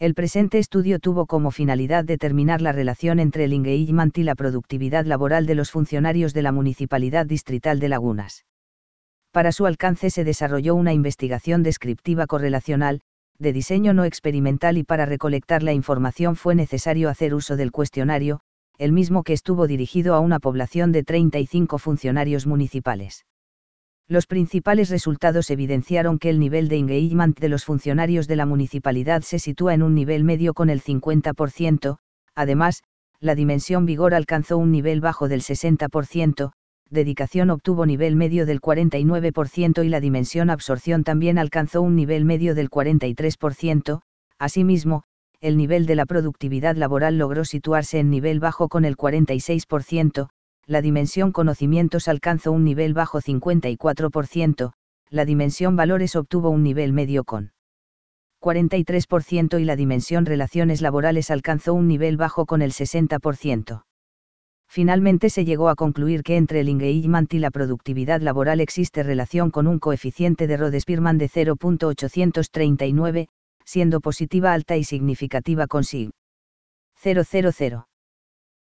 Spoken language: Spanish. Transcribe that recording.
El presente estudio tuvo como finalidad determinar la relación entre el engagement y la productividad laboral de los funcionarios de la Municipalidad Distrital de Lagunas. Para su alcance se desarrolló una investigación descriptiva correlacional, de diseño no experimental, y para recolectar la información fue necesario hacer uso del cuestionario, el mismo que estuvo dirigido a una población de 35 funcionarios municipales. Los principales resultados evidenciaron que el nivel de engagement de los funcionarios de la municipalidad se sitúa en un nivel medio con el 50%, además, la dimensión vigor alcanzó un nivel bajo del 60%, dedicación obtuvo nivel medio del 49% y la dimensión absorción también alcanzó un nivel medio del 43%, asimismo, el nivel de la productividad laboral logró situarse en nivel bajo con el 46%, la dimensión conocimientos alcanzó un nivel bajo 54%, la dimensión valores obtuvo un nivel medio con 43% y la dimensión relaciones laborales alcanzó un nivel bajo con el 60%. Finalmente se llegó a concluir que entre el engagement y la productividad laboral existe relación con un coeficiente de Rode-Spearman de 0.839, siendo positiva alta y significativa con sig. 000.